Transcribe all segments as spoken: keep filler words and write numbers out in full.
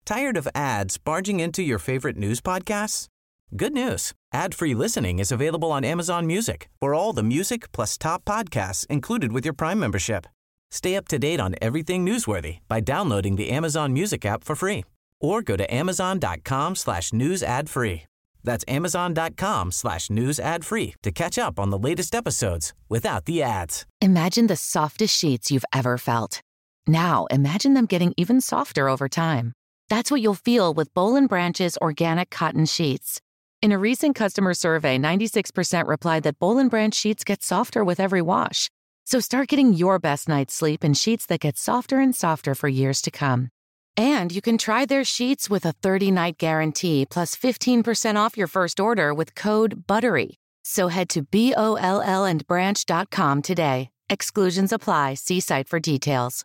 Tired of ads barging into your favorite news podcasts? Good news. Ad-free listening is available on Amazon Music for all the music plus top podcasts included with your Prime membership. Stay up to date on everything newsworthy by downloading the Amazon Music app for free or go to amazon.com slash news ad free. That's amazon.com slash news ad free to catch up on the latest episodes without the ads. Imagine the softest sheets you've ever felt. Now imagine them getting even softer over time. That's what you'll feel with Boll and Branch's organic cotton sheets. In a recent customer survey, ninety-six percent replied that Boll and Branch sheets get softer with every wash. So start getting your best night's sleep in sheets that get softer and softer for years to come. And you can try their sheets with a thirty-night guarantee plus fifteen percent off your first order with code BUTTERY. So head to B O L L and branch dot com today. Exclusions apply. See site for details.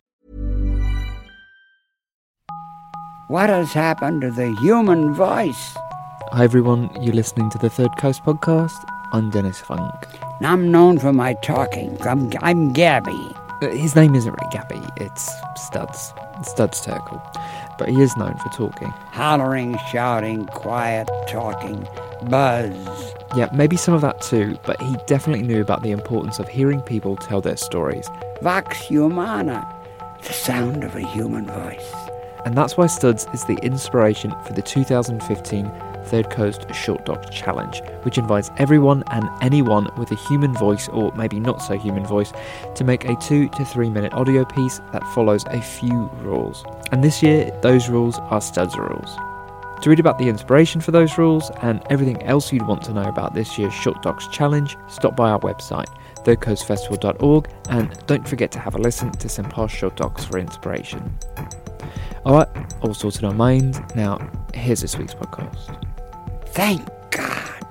What has happened to the human voice? Hi everyone, you're listening to the Third Coast podcast. I'm Dennis Funk. And I'm known for my talking. I'm, I'm Gabby. His name isn't really Gabby, it's Studs. Studs Terkel. But he is known for talking. Hollering, shouting, quiet, talking, buzz. Yeah, maybe some of that too, but he definitely knew about the importance of hearing people tell their stories. Vox humana, the sound of a human voice. And that's why Studs is the inspiration for the two thousand fifteen Third Coast Short Docs Challenge, which invites everyone and anyone with a human voice, or maybe not so human voice, to make a two to three minute audio piece that follows a few rules. And this year, those rules are Studs rules. To read about the inspiration for those rules and everything else you'd want to know about this year's Short Docs Challenge, stop by our website, third coast festival dot org, and don't forget to have a listen to some past Short Docs for inspiration. Alright, all sorted on mind. Now, here's this week's podcast. Thank God.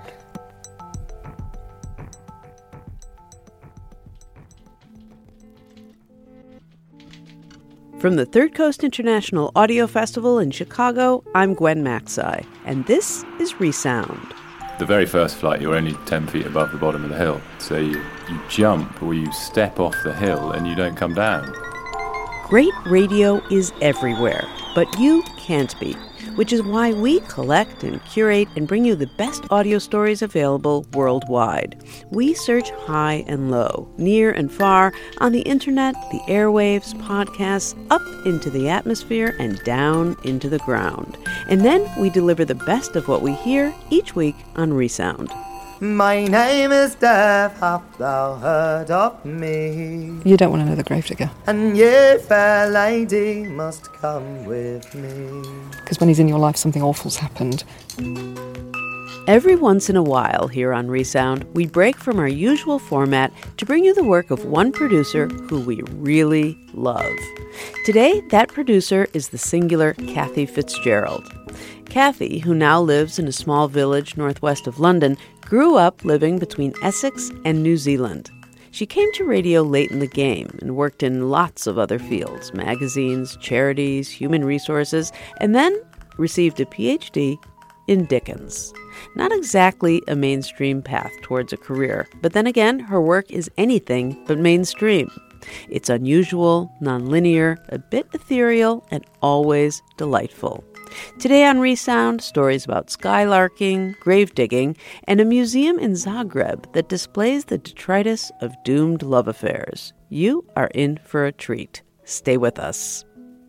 From the Third Coast International Audio Festival in Chicago, I'm Gwen Maxey, and this is Resound. The very first flight, you're only ten feet above the bottom of the hill, so you, you jump or you step off the hill and you don't come down. Great radio is everywhere, but you can't be, which is why we collect and curate and bring you the best audio stories available worldwide. We search high and low, near and far, on the internet, the airwaves, podcasts, up into the atmosphere and down into the ground. And then we deliver the best of what we hear each week on Resound. My name is Death, hast thou heard of me? You don't want to know the gravedigger. And ye, fair lady, must come with me. Because when he's in your life, something awful's happened. Every once in a while here on Resound, we break from our usual format to bring you the work of one producer who we really love. Today, that producer is the singular Kathy Fitzgerald. Kathy, who now lives in a small village northwest of London, grew up living between Essex and New Zealand. She came to radio late in the game and worked in lots of other fields, magazines, charities, human resources, and then received a P H D in Dickens. Not exactly a mainstream path towards a career, but then again, her work is anything but mainstream. It's unusual, nonlinear, a bit ethereal, and always delightful. Today on Resound, stories about skylarking, grave digging, and a museum in Zagreb that displays the detritus of doomed love affairs. You are in for a treat. Stay with us.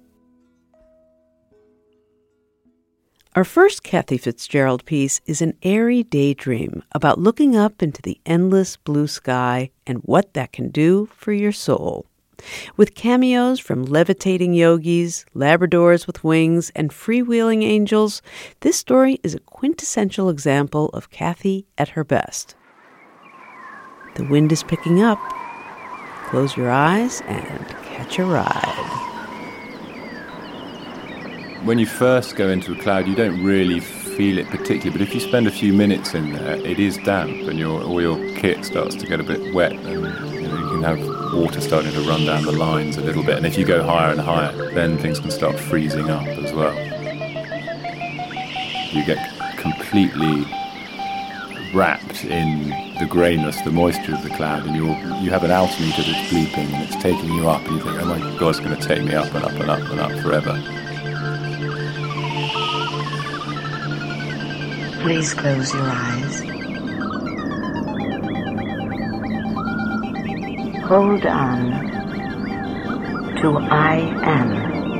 Our first Kathy Fitzgerald piece is an airy daydream about looking up into the endless blue sky and what that can do for your soul. With cameos from levitating yogis, Labradors with wings, and freewheeling angels, this story is a quintessential example of Kathy at her best. The wind is picking up. Close your eyes and catch a ride. When you first go into a cloud, you don't really feel it particularly, but if you spend a few minutes in there, it is damp and your all your kit starts to get a bit wet, and you know, you can have water starting to run down the lines a little bit, and if you go higher and higher, then things can start freezing up as well. You get completely wrapped in the greyness, the moisture of the cloud, and you you have an altimeter that's bleeping and it's taking you up, and you think, oh my God, it's going to take me up and up and up and up forever. Please close your eyes. Hold on to I am.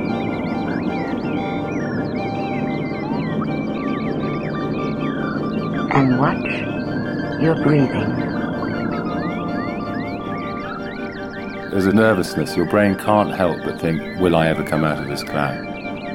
And watch your breathing. There's a nervousness. Your brain can't help but think, will I ever come out of this cloud?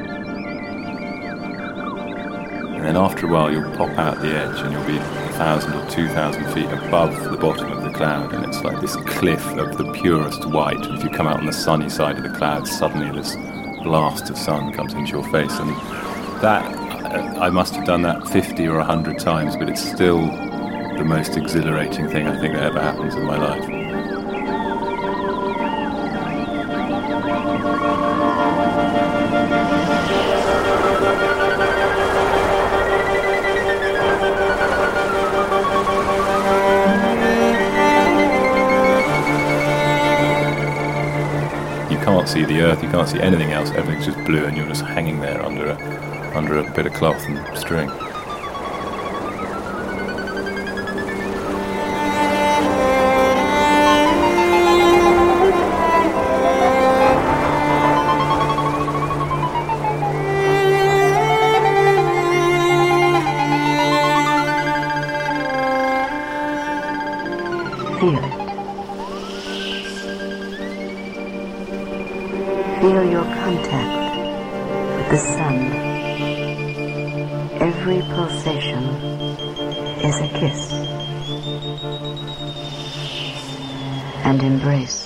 And then after a while you'll pop out the edge and you'll be a thousand or two thousand feet above the bottom of the cloud, and it's like this cliff of the purest white. And if you come out on the sunny side of the cloud, suddenly this blast of sun comes into your face. And that, I must have done that fifty or a hundred times, but it's still the most exhilarating thing I think that ever happens in my life. You can't see the earth, you can't see anything else, everything's just blue and you're just hanging there under a, under a bit of cloth and string. Feel it. Feel your contact with the sun. Every pulsation is a kiss and embrace.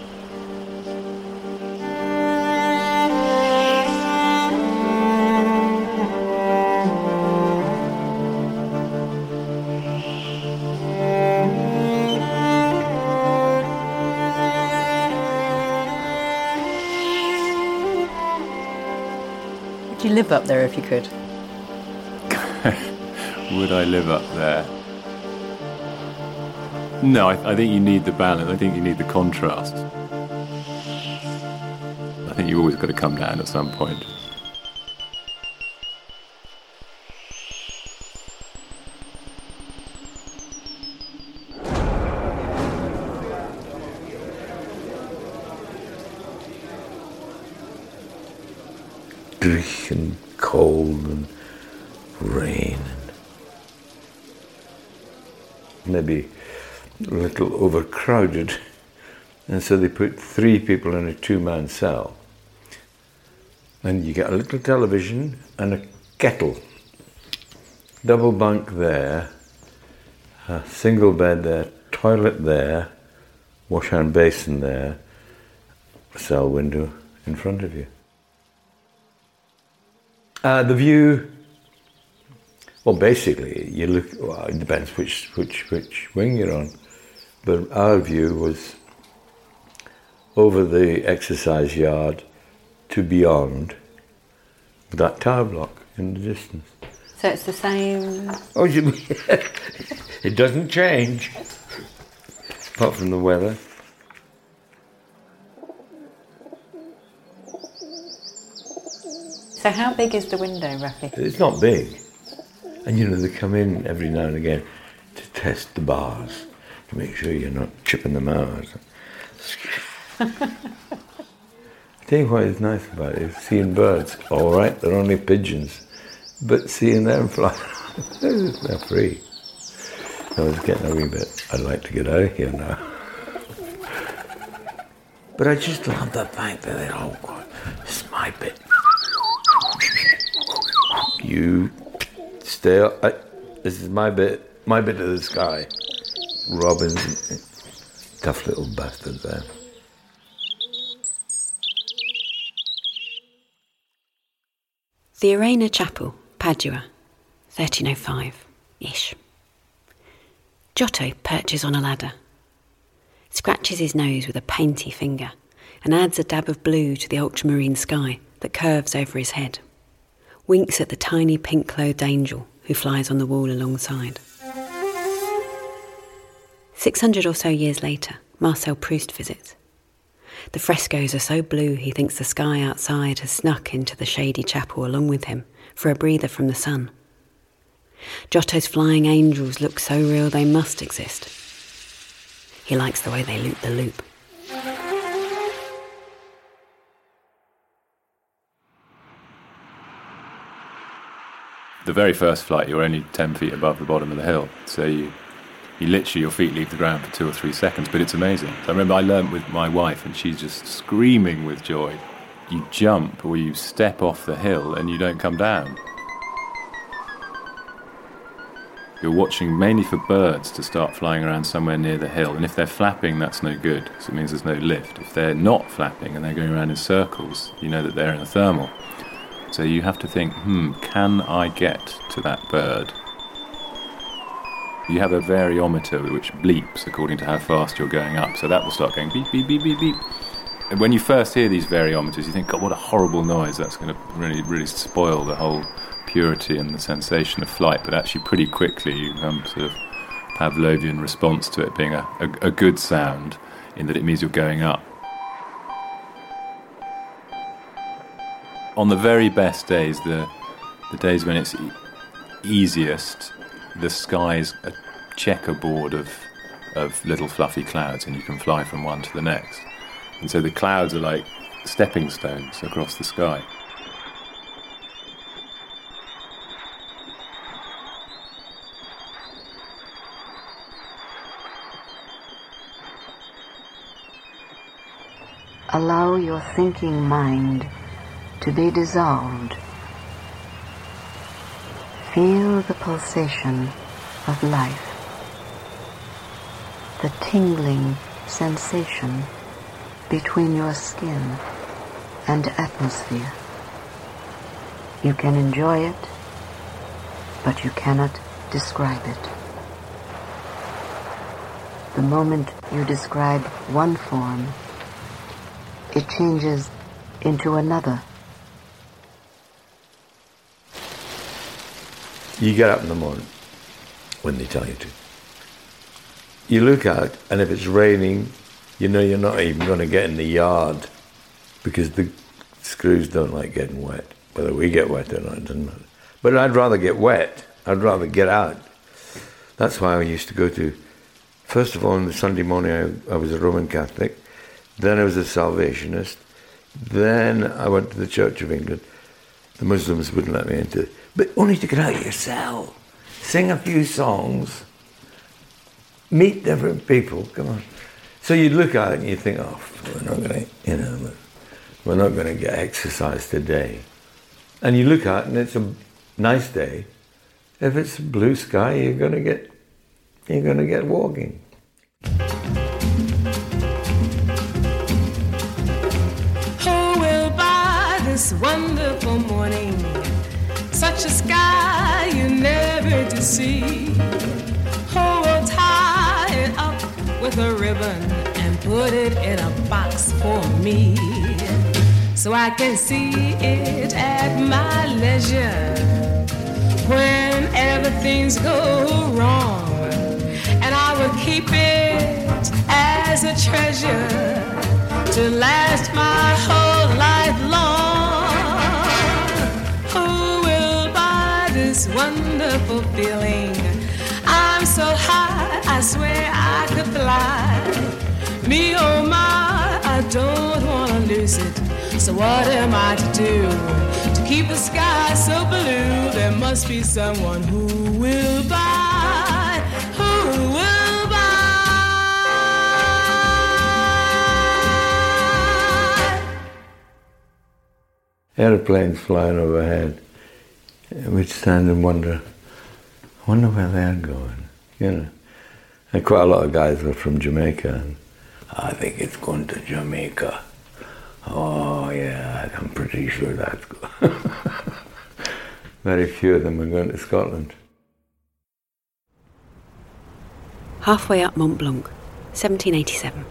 Would you live up there if you could? Would I live up there? No, I, I think you need the balance. I think you need the contrast. I think you always got to come down at some point. Dreich and cold and rain and maybe a little overcrowded, and so they put three people in a two-man cell, and you get a little television and a kettle, double bunk there, a single bed there, toilet there, wash hand basin there, a cell window in front of you. Uh, the view, well, basically, you look, well, it depends which, which, which wing you're on, but our view was over the exercise yard to beyond that tower block in the distance. So it's the same... Oh, you mean, it doesn't change, apart from the weather. So how big is the window, roughly? It's not big. And you know, they come in every now and again to test the bars, to make sure you're not chipping them out. I tell you what is nice about it, is seeing birds. All right, they're only pigeons, but seeing them fly, they're free. I was getting a wee bit, I'd like to get out of here now. But I just love the fact that they're all going, this is my bit. You stay, I, this is my bit, my bit of the sky. Robins, tough little bastards there. The Arena Chapel, Padua, thirteen oh five-ish. Giotto perches on a ladder, scratches his nose with a painty finger, and adds a dab of blue to the ultramarine sky that curves over his head. Winks at the tiny pink-clothed angel who flies on the wall alongside. Six hundred or so years later, Marcel Proust visits. The frescoes are so blue he thinks the sky outside has snuck into the shady chapel along with him for a breather from the sun. Giotto's flying angels look so real they must exist. He likes the way they loop the loop. The very first flight, you're only ten feet above the bottom of the hill, so you, you literally, your feet leave the ground for two or three seconds, but it's amazing. So I remember I learnt with my wife, and she's just screaming with joy. You jump or you step off the hill and you don't come down. You're watching mainly for birds to start flying around somewhere near the hill, and if they're flapping, that's no good, because it means there's no lift. If they're not flapping and they're going around in circles, you know that they're in a thermal. So you have to think, hmm, can I get to that bird? You have a variometer which bleeps according to how fast you're going up, so that will start going beep, beep, beep, beep, beep. And when you first hear these variometers, you think, God, what a horrible noise, that's going to really, really spoil the whole purity and the sensation of flight, but actually pretty quickly you um, sort of Pavlovian response to it being a, a, a good sound, in that it means you're going up. On the very best days, the the days when it's e- easiest, the sky's a checkerboard of of little fluffy clouds, and you can fly from one to the next. And so the clouds are like stepping stones across the sky. Allow your thinking mind to be dissolved. Feel the pulsation of life, the tingling sensation between your skin and atmosphere. You can enjoy it, but you cannot describe it. The moment you describe one form, it changes into another. You get up in the morning when they tell you to. You look out, and if it's raining, you know you're not even going to get in the yard, because the screws don't like getting wet. Whether we get wet or not, it doesn't matter. But I'd rather get wet. I'd rather get out. That's why I used to go to, first of all, on the Sunday morning, I, I was a Roman Catholic. Then I was a Salvationist. Then I went to the Church of England. The Muslims wouldn't let me into it. But only to get out of your cell, sing a few songs, meet different people, come on. So you look at it and you think, oh, we're not going to, you know, we're not going to get exercise today. And you look at it and it's a nice day. If it's blue sky, you're going to get, you're going to get walking. Who will buy this wonderful morning? Such a sky you never to see. Who will tie it up with a ribbon and put it in a box for me, so I can see it at my leisure whenever things go wrong, and I will keep it as a treasure to last my whole life long. This wonderful feeling, I'm so high, I swear I could fly. Me, oh my, I don't want to lose it. So what am I to do to keep the sky so blue? There must be someone who will buy, who will buy. Airplanes flying overhead. We'd stand and wonder, I wonder where they're going, you know. And quite a lot of guys were from Jamaica, and I think it's going to Jamaica. Oh yeah, I'm pretty sure that's good. Very few of them are going to Scotland. Halfway up Mont Blanc, seventeen eighty-seven.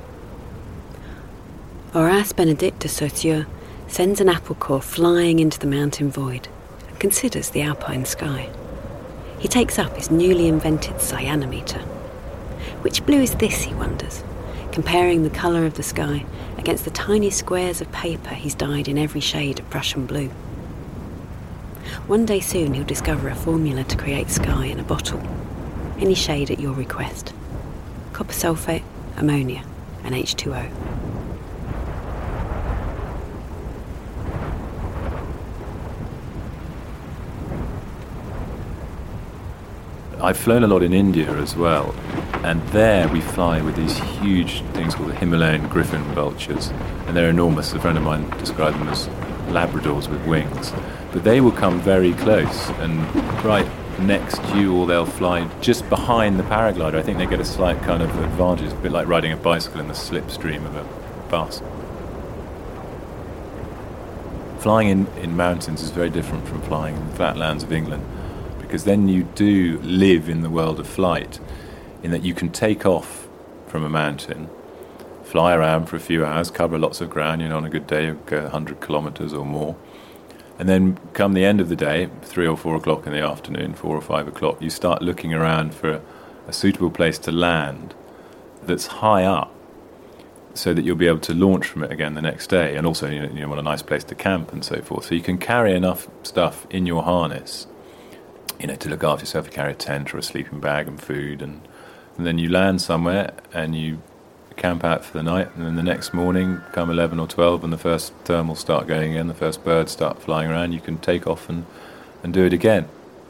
Horace Benedict de Saussure sends an apple core flying into the mountain void, considers the alpine sky. He takes up his newly invented cyanometer. Which blue is this, he wonders, comparing the colour of the sky against the tiny squares of paper he's dyed in every shade of Prussian blue. One day soon he'll discover a formula to create sky in a bottle. Any shade at your request. Copper sulfate, ammonia, and H two O. I've flown a lot in India as well, and there we fly with these huge things called the Himalayan griffon vultures, and they're enormous. A friend of mine described them as Labradors with wings. But they will come very close, and right next to you, or they'll fly just behind the paraglider. I think they get a slight kind of advantage, a bit like riding a bicycle in the slipstream of a bus. Flying in, in mountains is very different from flying in the flatlands of England, because then you do live in the world of flight, in that you can take off from a mountain, fly around for a few hours, cover lots of ground. You know, on a good day, you go one hundred kilometres or more. And then come the end of the day, three or four o'clock in the afternoon, four or five o'clock, you start looking around for a, a suitable place to land that's high up, so that you'll be able to launch from it again the next day. And also, you know, you want a nice place to camp and so forth. So you can carry enough stuff in your harness, you know, to look after yourself. You carry a tent or a sleeping bag and food, and, and then you land somewhere and you camp out for the night, and then the next morning, come eleven or twelve, and the first thermals start going in, the first birds start flying around, you can take off and, and do it again.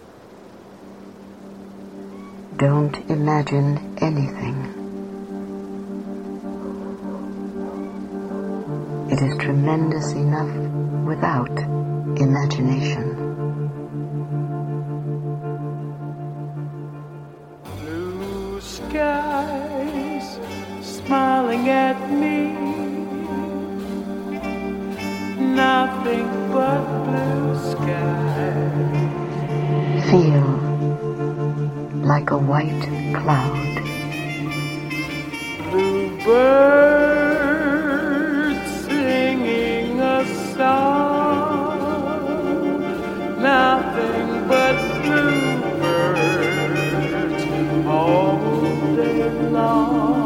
Don't imagine anything. It is tremendous enough without imagination. Blue skies smiling at me, nothing but blue skies. Feel like a white cloud. Bluebirds singing a song, nothing but bluebirds all day long.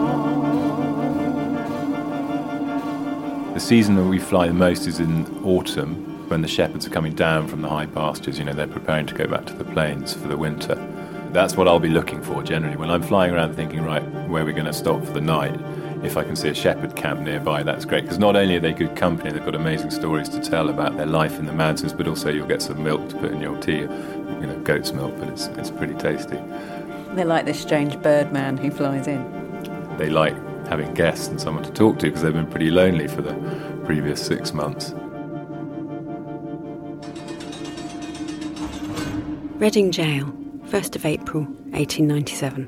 The season that we fly the most is in autumn, when the shepherds are coming down from the high pastures. You know, they're preparing to go back to the plains for the winter. That's what I'll be looking for generally. When I'm flying around thinking, right, where are we going to stop for the night? If I can see a shepherd camp nearby, that's great. Because not only are they good company, they've got amazing stories to tell about their life in the mountains, but also you'll get some milk to put in your tea. You know, goat's milk, but it's it's pretty tasty. They're like this strange bird man who flies in. They like having guests and someone to talk to because they've been pretty lonely for the previous six months. Reading Jail, first of April, eighteen ninety-seven.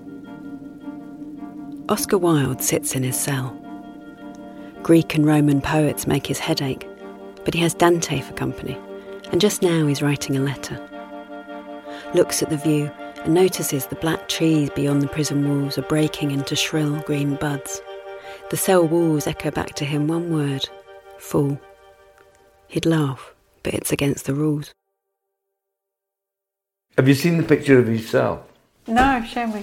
Oscar Wilde sits in his cell. Greek and Roman poets make his head ache, but he has Dante for company, and just now he's writing a letter. Looks at the view and notices the black trees beyond the prison walls are breaking into shrill green buds. The cell walls echo back to him one word: fool. He'd laugh, but it's against the rules. Have you seen the picture of his cell? No, show me.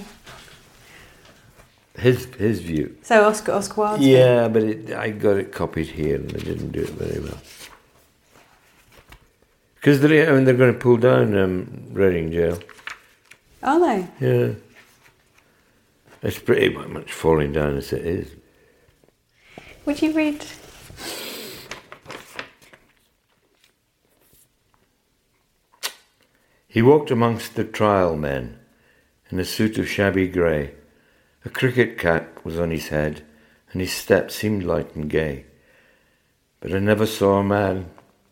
His his view. So Oscar Oscar Wilde's Yeah, but it, I got it copied here and I didn't do it very well. Because they're, I mean, they're going to pull down um, Reading Jail. Are they? Yeah. It's pretty much falling down as it is. Would you read? He walked amongst the trial men in a suit of shabby grey. A cricket cap was on his head, and his step seemed light and gay. But I never saw a man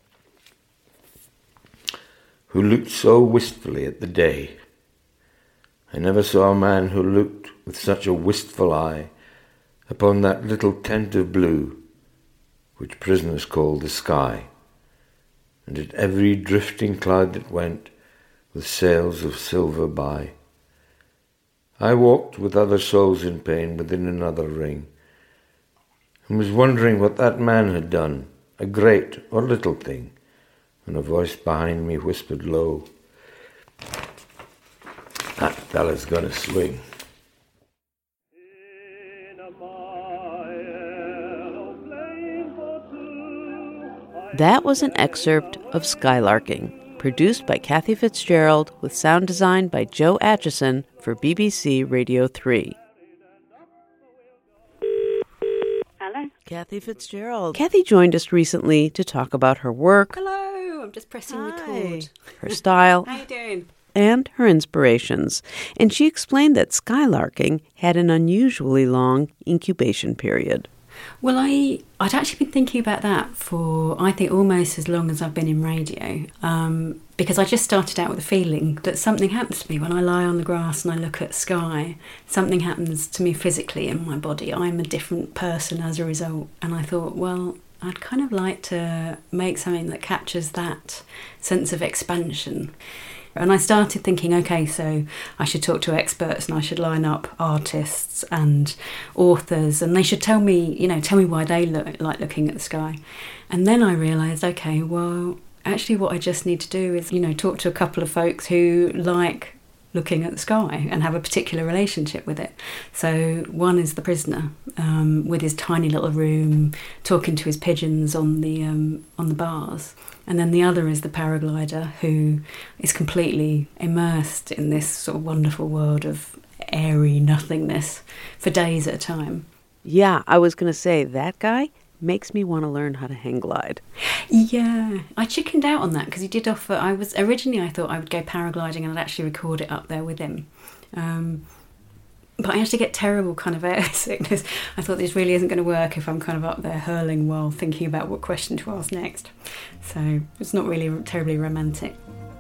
who looked so wistfully at the day. I never saw a man who looked with such a wistful eye upon that little tent of blue which prisoners call the sky, and at every drifting cloud that went with sails of silver by. I walked with other souls in pain within another ring, and was wondering what that man had done, a great or little thing, when a voice behind me whispered low, "That fella's gonna swing." That was an excerpt of Skylarking, produced by Kathy Fitzgerald with sound design by Joe Atchison for B B C Radio three. Hello. Kathy Fitzgerald. Kathy joined us recently to talk about her work. Hello, I'm just pressing Hi. record. Her style. How you doing? And her inspirations. And she explained that skylarking had an unusually long incubation period. Well, I, I'd actually been thinking about that for, I think, almost as long as I've been in radio, um, because I just started out with a feeling that something happens to me when I lie on the grass and I look at sky. Something happens to me physically in my body. I'm a different person as a result. And I thought, well, I'd kind of like to make something that captures that sense of expansion. And I started thinking, okay, so I should talk to experts and I should line up artists and authors and they should tell me, you know, tell me why they look like looking at the sky. And then I realised, okay, well, actually what I just need to do is, you know, talk to a couple of folks who like looking at the sky and have a particular relationship with it. So one is the prisoner um, with his tiny little room, talking to his pigeons on the um, on the bars. And then the other is the paraglider who is completely immersed in this sort of wonderful world of airy nothingness for days at a time. Yeah, I was going to say, that guy makes me want to learn how to hang glide. Yeah, I chickened out on that because he did offer, I was originally I thought I would go paragliding and I'd actually record it up there with him. Um, But I actually get terrible kind of air sickness. I thought this really isn't going to work if I'm kind of up there hurling while thinking about what question to ask next. So it's not really terribly romantic.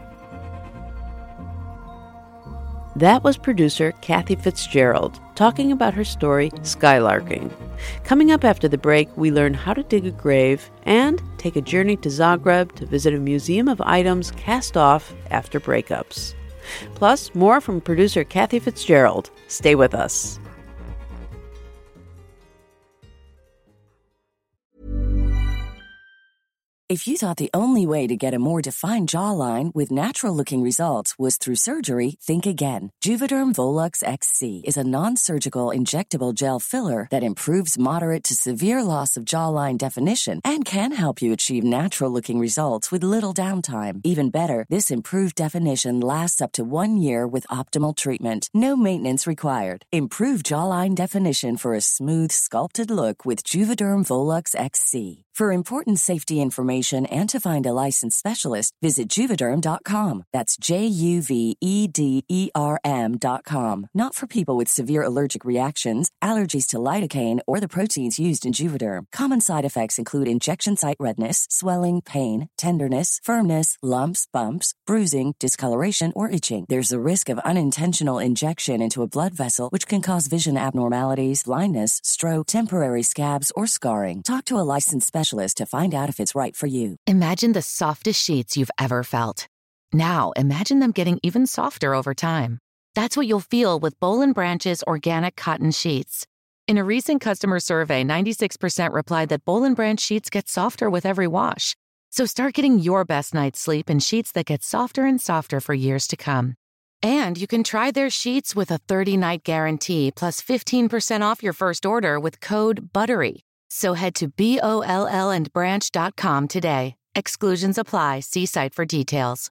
That was producer Kathy Fitzgerald talking about her story, Skylarking. Coming up after the break, we learn how to dig a grave and take a journey to Zagreb to visit a museum of items cast off after breakups. Plus, more from producer Kathy Fitzgerald. Stay with us. If you thought the only way to get a more defined jawline with natural-looking results was through surgery, think again. Juvederm Volux X C is a non-surgical injectable gel filler that improves moderate to severe loss of jawline definition and can help you achieve natural-looking results with little downtime. Even better, this improved definition lasts up to one year with optimal treatment. No maintenance required. Improve jawline definition for a smooth, sculpted look with Juvederm Volux X C. For important safety information and to find a licensed specialist, visit Juvederm dot com. That's J U V E D E R M dot com. Not for people with severe allergic reactions, allergies to lidocaine, or the proteins used in Juvederm. Common side effects include injection site redness, swelling, pain, tenderness, firmness, lumps, bumps, bruising, discoloration, or itching. There's a risk of unintentional injection into a blood vessel, which can cause vision abnormalities, blindness, stroke, temporary scabs, or scarring. Talk to a licensed specialist to find out if it's right for you. Imagine the softest sheets you've ever felt. Now, imagine them getting even softer over time. That's what you'll feel with Boll and Branch's organic cotton sheets. In a recent customer survey, ninety-six percent replied that Boll and Branch sheets get softer with every wash. So start getting your best night's sleep in sheets that get softer and softer for years to come. And you can try their sheets with a thirty-night guarantee plus fifteen percent off your first order with code BUTTERY. So head to B O L L and branch dot com today. Exclusions apply. See site for details.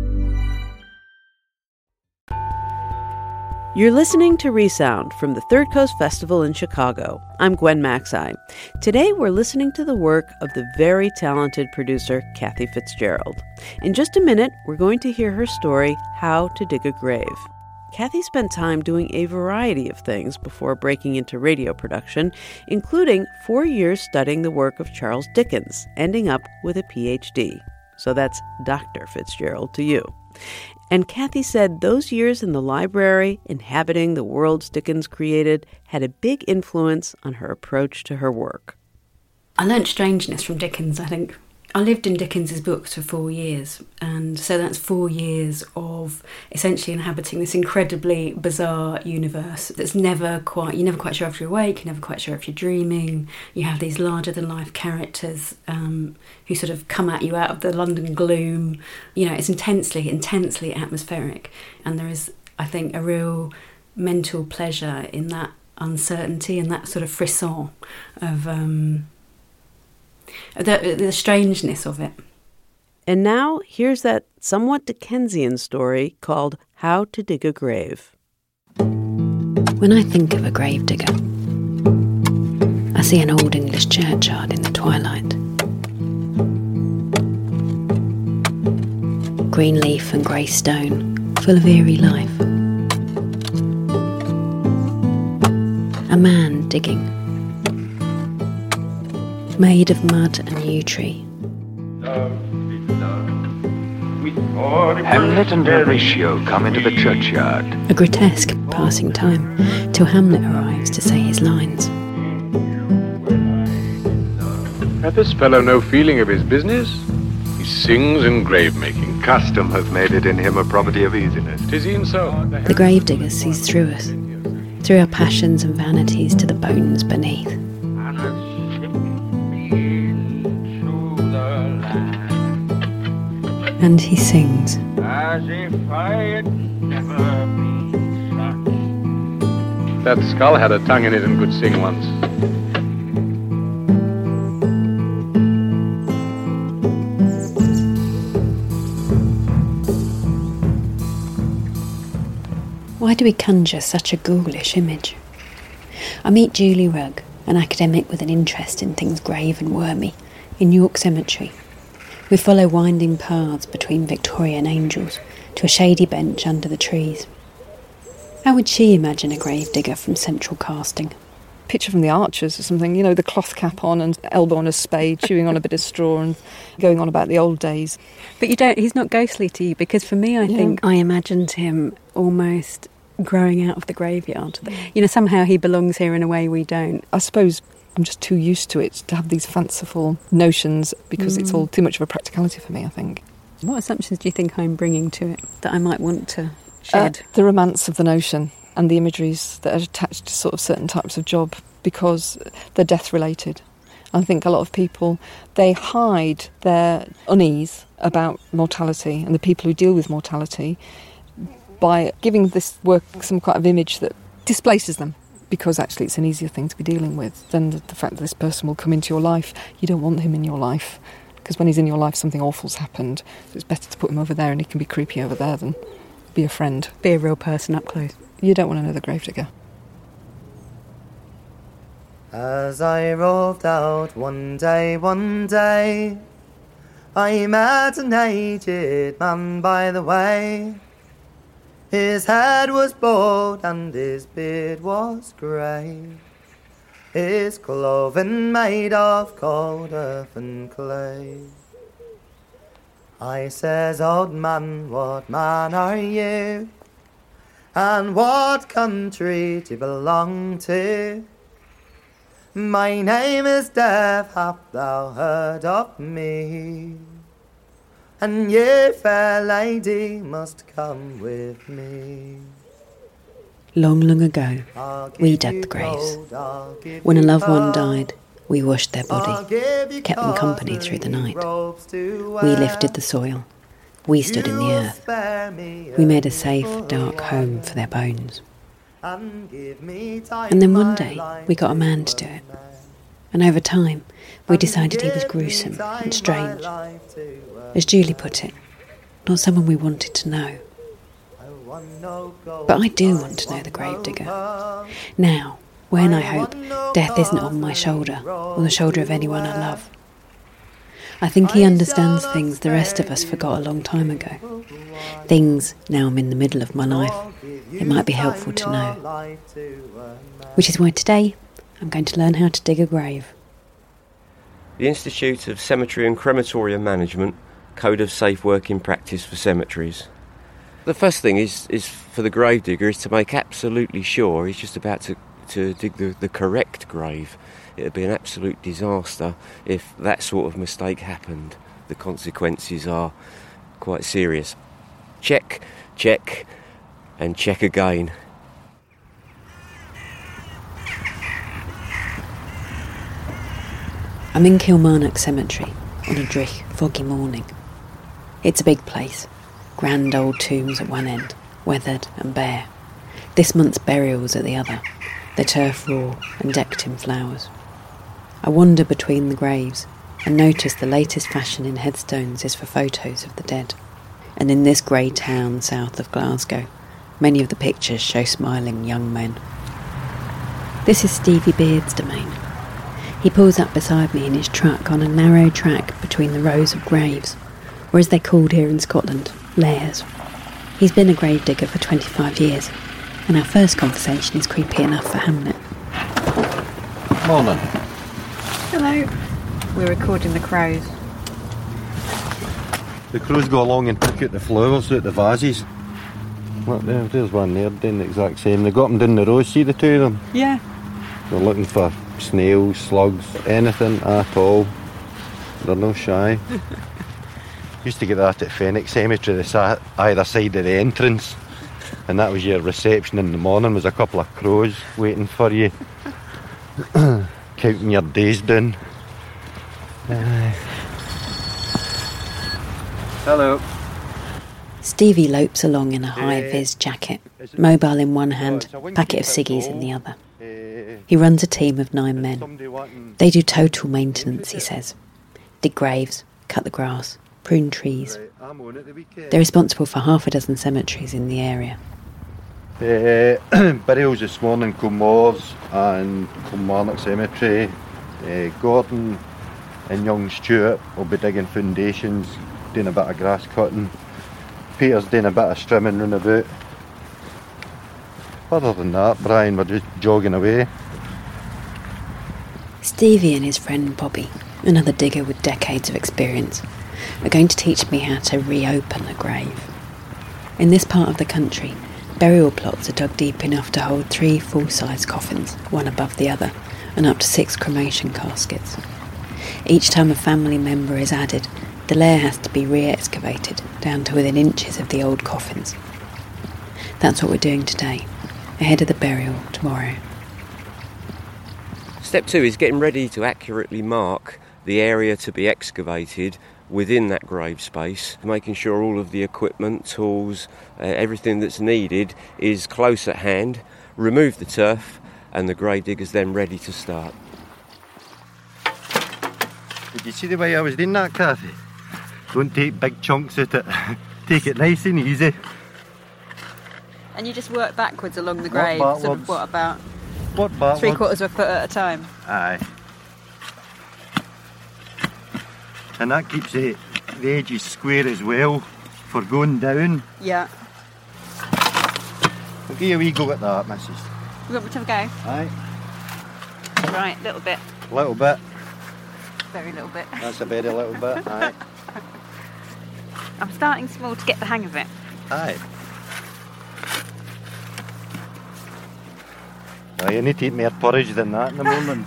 You're listening to Resound from the Third Coast Festival in Chicago. I'm Gwen Macsai. Today we're listening to the work of the very talented producer Kathy Fitzgerald. In just a minute, we're going to hear her story, How to Dig a Grave. Kathy spent time doing a variety of things before breaking into radio production, including four years studying the work of Charles Dickens, ending up with a P H D. So that's Doctor Fitzgerald to you. And Kathy said those years in the library, inhabiting the worlds Dickens created, had a big influence on her approach to her work. I learnt strangeness from Dickens, I think. I lived in Dickens's books for four years, and so that's four years of essentially inhabiting this incredibly bizarre universe that's never quite, you're never quite sure if you're awake, you're never quite sure if you're dreaming. You have these larger-than-life characters um, who sort of come at you out of the London gloom. You know, it's intensely, intensely atmospheric, and there is, I think, a real mental pleasure in that uncertainty and that sort of frisson of... Um, The, the strangeness of it. And now, here's that somewhat Dickensian story called How to Dig a Grave. When I think of a gravedigger, I see an old English churchyard in the twilight. Green leaf and grey stone, full of eerie life. A man digging, made of mud and yew tree. Hamlet and Horatio come into the churchyard. A grotesque passing time till Hamlet arrives to say his lines. Hath this fellow no feeling of his business? He sings in grave-making. Custom hath made it in him a property of easiness. 'Tis e'en so. The gravedigger sees through us, through our passions and vanities to the bones beneath. And he sings. As if I had never been such. That skull had a tongue in it and could sing once. Why do we conjure such a ghoulish image? I meet Julie Rugg, an academic with an interest in things grave and wormy, in York Cemetery. We follow winding paths between Victorian angels to a shady bench under the trees. How would she imagine a gravedigger from central casting? Picture from the Archers or something, you know, the cloth cap on and elbow on a spade, chewing on a bit of straw and going on about the old days. But you don't, he's not ghostly to you, because for me, I yeah. think I imagined him almost growing out of the graveyard. You know, somehow he belongs here in a way we don't. I suppose I'm just too used to it to have these fanciful notions because mm. it's all too much of a practicality for me, I think. What assumptions do you think I'm bringing to it that I might want to shed? Uh, the romance of the notion and the imageries that are attached to sort of certain types of job because they're death-related. I think a lot of people, they hide their unease about mortality and the people who deal with mortality by giving this work some kind of image that displaces them, because actually it's an easier thing to be dealing with than the, the fact that this person will come into your life. You don't want him in your life, because when he's in your life something awful's happened. So it's better to put him over there, and he can be creepy over there than be a friend. Be a real person up close. You don't want another gravedigger. As I roved out one day, one day, I met an aged man by the way. His head was bald and his beard was grey, his clothing made of cold earth and clay. I says, old man, what man are you? And what country do you belong to? My name is Death, hast thou heard of me? And ye, fair lady, must come with me. Long, long ago, we dug the graves. When a loved one died, we washed their body, kept them company through the night. We lifted the soil. We stood in the earth. We made a safe, dark home for their bones. And then one day, we got a man to do it. And over time, we decided he was gruesome and strange. As Julie put it, not someone we wanted to know. But I do want to know the gravedigger. Now, when I hope death isn't on my shoulder or the shoulder of anyone I love. I think he understands things the rest of us forgot a long time ago. Things, now I'm in the middle of my life, it might be helpful to know. Which is why today I'm going to learn how to dig a grave. The Institute of Cemetery and Crematorium Management Code of Safe Working Practice for Cemeteries. The first thing is is for the gravedigger is to make absolutely sure he's just about to, to dig the, the correct grave. It would be an absolute disaster if that sort of mistake happened. The consequences are quite serious. Check, check, and check again. I'm in Kilmarnock Cemetery on a dreich, foggy morning. It's a big place. Grand old tombs at one end, weathered and bare. This month's burials at the other, the turf raw and decked in flowers. I wander between the graves, and notice the latest fashion in headstones is for photos of the dead. And in this grey town south of Glasgow, many of the pictures show smiling young men. This is Stevie Beard's domain. He pulls up beside me in his truck on a narrow track between the rows of graves, or as they're called here in Scotland, lairs. He's been a grave digger for twenty-five years, and our first conversation is creepy enough for Hamlet. Morning. Hello. We're recording the crows. The crows go along and pick out the flowers out the vases. Look there, there's one there doing the exact same. They got them down the road, see the two of them? Yeah. They're looking for snails, slugs, anything at all. They're no shy. Used to get that at Fenwick Cemetery, they sat either side of the entrance, and that was your reception in the morning, was a couple of crows waiting for you, counting your days down. Uh. Hello. Stevie lopes along in a high-vis jacket, mobile in one hand, packet of ciggies in the other. He runs a team of nine men. They do total maintenance, he says. Dig graves, cut the grass, prune trees. They're responsible for half a dozen cemeteries in the area. Uh, burials this morning, Coomores and Kilmarnock Cemetery. Uh, Gordon and young Stuart will be digging foundations, doing a bit of grass cutting. Peter's doing a bit of strimming round about. Other than that, Brian, we're just jogging away. Stevie and his friend Bobby, another digger with decades of experience, are going to teach me how to reopen a grave. In this part of the country, burial plots are dug deep enough to hold three full-size coffins, one above the other, and up to six cremation caskets. Each time a family member is added, the lair has to be re-excavated down to within inches of the old coffins. That's what we're doing today, ahead of the burial tomorrow. Step two is getting ready to accurately mark the area to be excavated within that grave space, making sure all of the equipment, tools, uh, everything that's needed is close at hand. Remove the turf, and the grave digger's then ready to start. Did you see the way I was doing that, Kathy? Don't take big chunks at it. Take it nice and easy. And you just work backwards along the grave, What sort of, what, about what backwards? three quarters of a foot at a time? Aye. And that keeps the, the edges square as well for going down. Yeah. I'll give you a wee go at that, missus. You want me to have a go? Aye. Right, little bit. Little bit. Very little bit. That's a very little bit, aye. I'm starting small to get the hang of it. Aye. Well, you need to eat more porridge than that in the moment.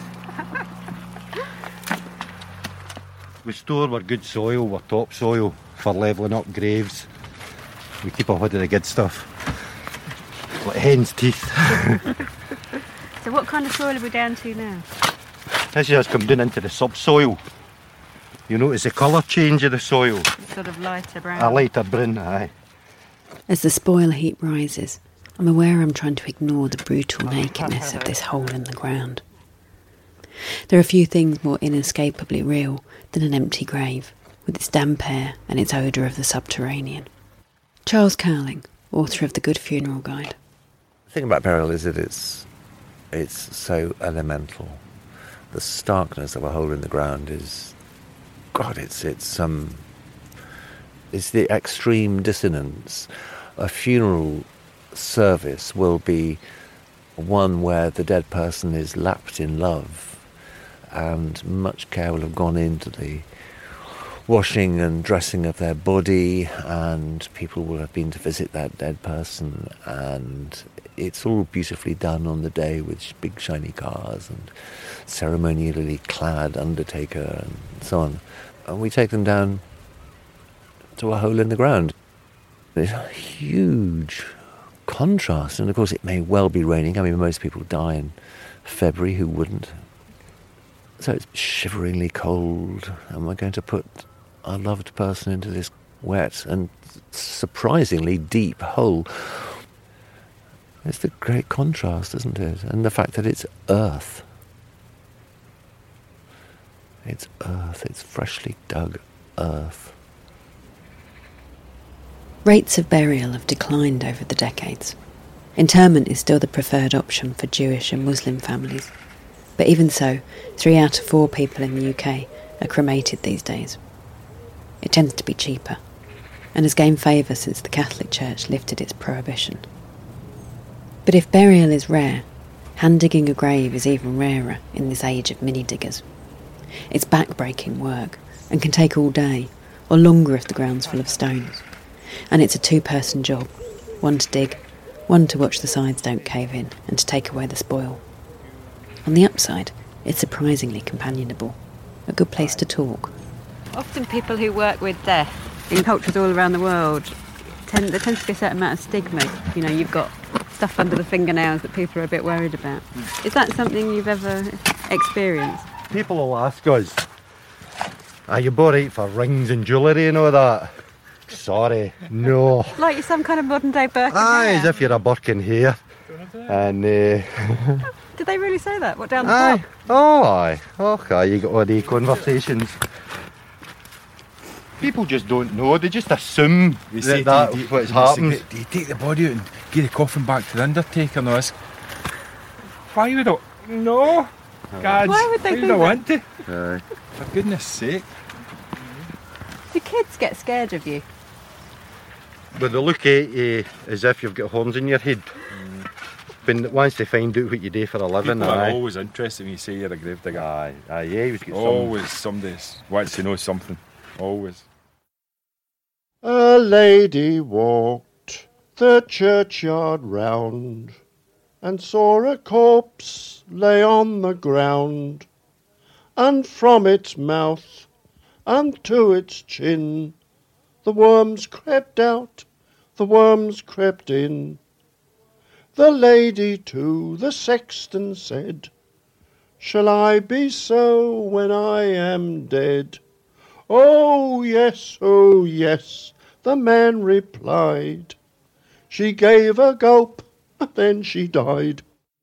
We store our good soil, our topsoil, for levelling up graves. We keep a hold of the good stuff. Like hen's teeth. So what kind of soil are we down to now? This has come down into the subsoil. You notice the colour change of the soil. It's sort of lighter brown. A lighter brown, aye. As the spoil heap rises, I'm aware I'm trying to ignore the brutal nakedness of this hole in the ground. There are few things more inescapably real than an empty grave, with its damp air and its odour of the subterranean. Charles Cowling, author of The Good Funeral Guide. The thing about burial is that it's it's so elemental. The starkness of a hole in the ground is, God, it's it's um, it's the extreme dissonance. A funeral service will be one where the dead person is lapped in love, and much care will have gone into the washing and dressing of their body, and people will have been to visit that dead person, and it's all beautifully done on the day with big shiny cars and ceremonially clad undertaker and so on. And we take them down to a hole in the ground. There's a huge contrast, and of course it may well be raining. I mean, most people die in February, who wouldn't? So it's shiveringly cold, and we're going to put our loved person into this wet and surprisingly deep hole. It's the great contrast, isn't it? And the fact that it's earth. It's earth, it's freshly dug earth. Rates of burial have declined over the decades. Interment is still the preferred option for Jewish and Muslim families. But even so, three out of four people in the U K are cremated these days. It tends to be cheaper, and has gained favour since the Catholic Church lifted its prohibition. But if burial is rare, hand-digging a grave is even rarer in this age of mini-diggers. It's back-breaking work, and can take all day, or longer if the ground's full of stones. And it's a two-person job, one to dig, one to watch the sides don't cave in, and to take away the spoil. On the upside, it's surprisingly companionable, a good place to talk. Often people who work with death in cultures all around the world, tend, there tends to be a certain amount of stigma. You know, you've got stuff under the fingernails that people are a bit worried about. Is that something you've ever experienced? People will ask us, are you alright for rings and jewellery and all that? Sorry, no. Like you're some kind of modern day Birkin Aye, hair. as if you're a Birkin hair. And, uh... Did they really say that? What, down the aye. pub? Oh, aye. Okay, you got all the conversations. People just don't know, they just assume They that say, that's do you, what's do, happened. you, do you take the body out and give the coffin back to the undertaker and all this? Why would I? No! God, Why would they why do would I that? want to? Aye. For goodness sake. Do kids get scared of you? But they look at you as if you've got horns in your head. Mm. But once they find out what you do for a living, People are aye. always interested when you say you're a gravedigger. Aye, aye, yeah, you get always somebody wants to know something. Always. A lady walked the churchyard round and saw a corpse lay on the ground, and from its mouth and to its chin the worms crept out, the worms crept in. The lady to the sexton said, "Shall I be so when I am dead?" "Oh yes, oh yes," the man replied. She gave a gulp, and then she died.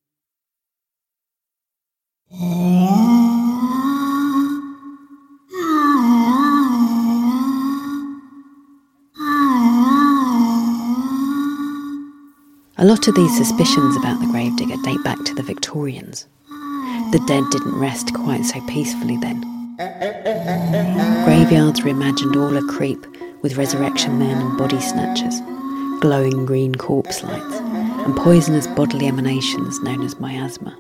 A lot of these suspicions about the gravedigger date back to the Victorians. The dead didn't rest quite so peacefully then. Graveyards were imagined all a-creep with resurrection men and body snatchers, glowing green corpse lights, and poisonous bodily emanations known as miasma.